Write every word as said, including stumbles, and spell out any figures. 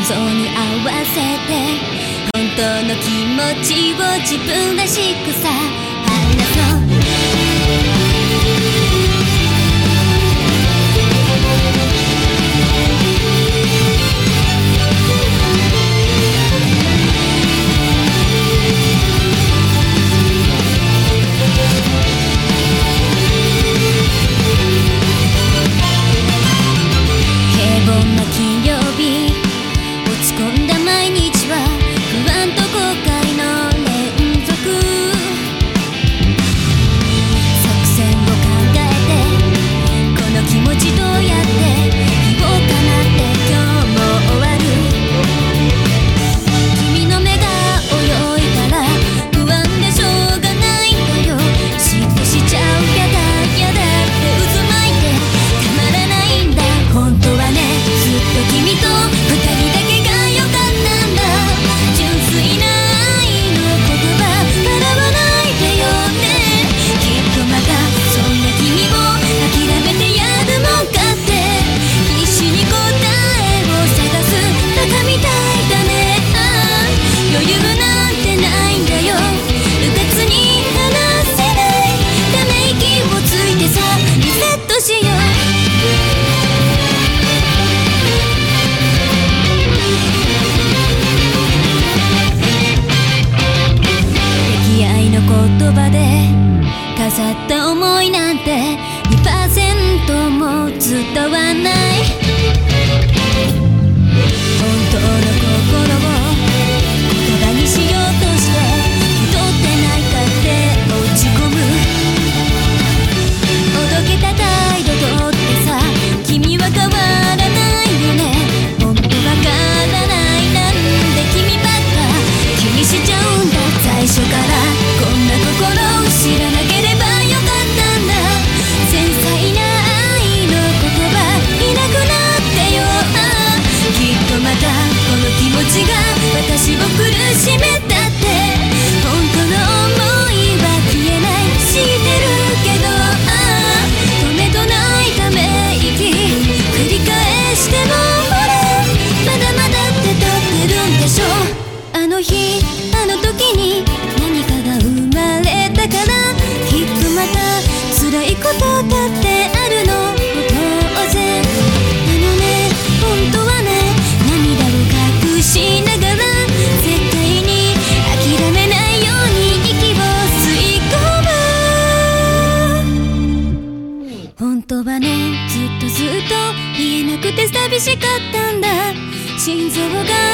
臓に合わせて本当の気持ちを自分らしくさ話そう飾った思いなんて にパーセント も伝わない本当の心を言葉にしようとして気取ってないかって落ち込むおどけた態度とってさ君は変わらないよね本当わからないなんで君ばっか気にしちゃうんだ最初からこんなところを知らなければ私を苦しめたって本当の想いは消えない知ってるけどああ止めとないため息繰り返してもほらまだまだって立ってるんでしょあの日あの時に何かが生まれたからきっとまた辛いことだってあるの当然あのね本当はね涙を隠しながら本当はねずっとずっと言えなくて寂しかったんだ心臓が